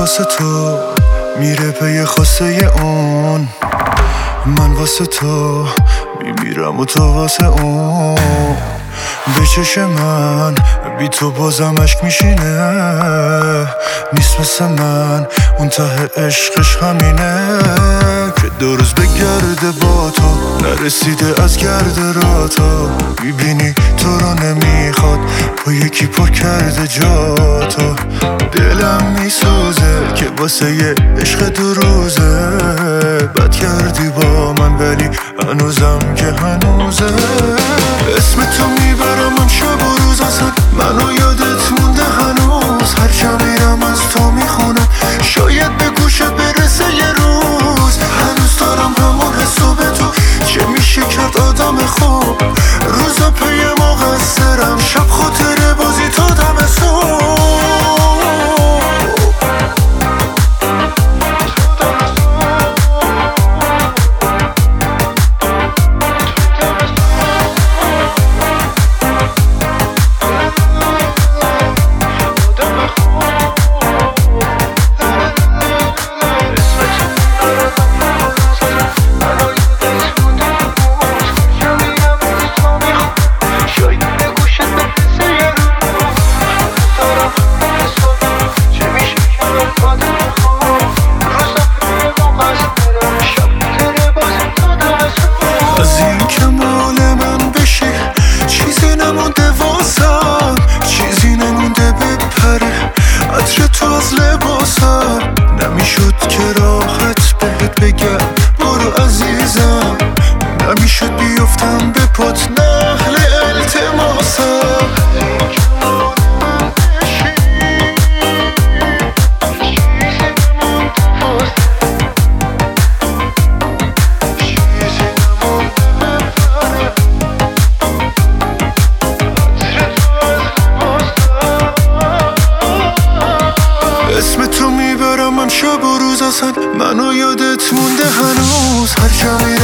واسه تو میره پی خواسته اون، من واسه تو میمیرم و تو واسه اون. به چش من بی تو بازم عشق میشینه، نیست مثل من اون ته عشقش همینه که دو روز بگرده با تو نرسیده از گرد را تو. میبینی تو رو نمیخواد با یکی پر کرده جا تو. دلم میسوزه که واسه یه عشق دو روزه بد کردی با من، ولی هنوزم که هنوزه. اسم تو میبرم من شب و روز، اصلا منو یادت مونده هنوز. هر جا میرم از تو میخونم، شاید به گوشت برسه یه روز. هنوز دارم همون حسو به تو، چه میشه کرد آدم خوب. روزا پی مقصرم، شب خاطر بازی تا دم صبح. از این که مال من بشی چیزی نمونده واسم، چیزی نمونده بپره عطر تو از لباسم. نمیشد که راحت بهت بگم برو عزیزم، نمیشد بیفتم به پات نخل التماسم. اسم تو میبرم من شب و روز، اصلا منو یادت مونده هنوز. هر جا